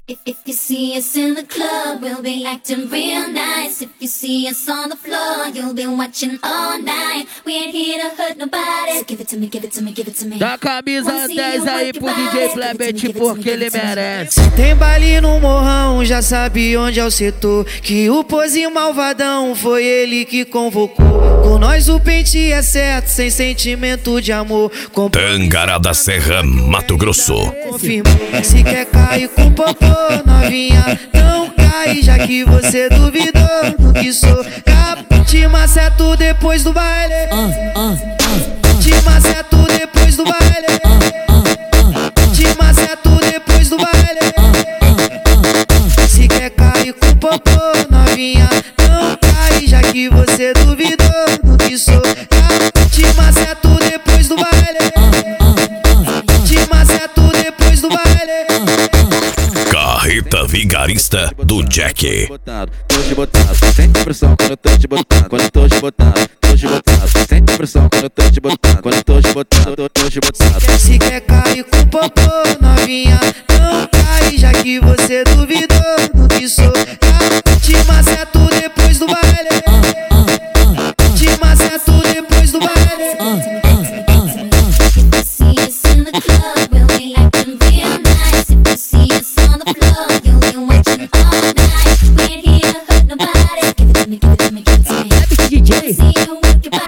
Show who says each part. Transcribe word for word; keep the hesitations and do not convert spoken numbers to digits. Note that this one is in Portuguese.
Speaker 1: If, if you see us in the club, we'll be acting real nice. If you see us on the floor, you'll be watching all night. We ain't here to hurt nobody. So give it to me, give it to me, give it to me.
Speaker 2: Dá camisa dez aí pro D J Plebete porque ele merece.
Speaker 3: Se tem baile no morrão, já sabe onde é o setor. Que o pose malvadão foi ele que convocou. Com nós o pente é certo, sem sentimento de amor.
Speaker 4: Tangará da Serra, Mato Grosso.
Speaker 3: Confirma, se quer cair com popô, novinha, não cai, já que você duvidou do que sou. Te maceto depois do baile. Te maceto depois do baile. Te maceto depois do baile. Se quer cair com popô, novinha, não cai, já que você duvidou do que sou. Te maceto depois do baile. Te maceto depois do baile.
Speaker 4: Carreta Vigarista do Jack.
Speaker 5: Tô de botado, sente pressão quando eu tô de botado. Quando eu tô de botado, tô de botado. Sente pressão quando eu tô de botado. Quando eu tô de botado, tô, tô de botado.
Speaker 3: Se quer cair com popô, novinha, não cai, já que você duvidou do que sou. Te maceto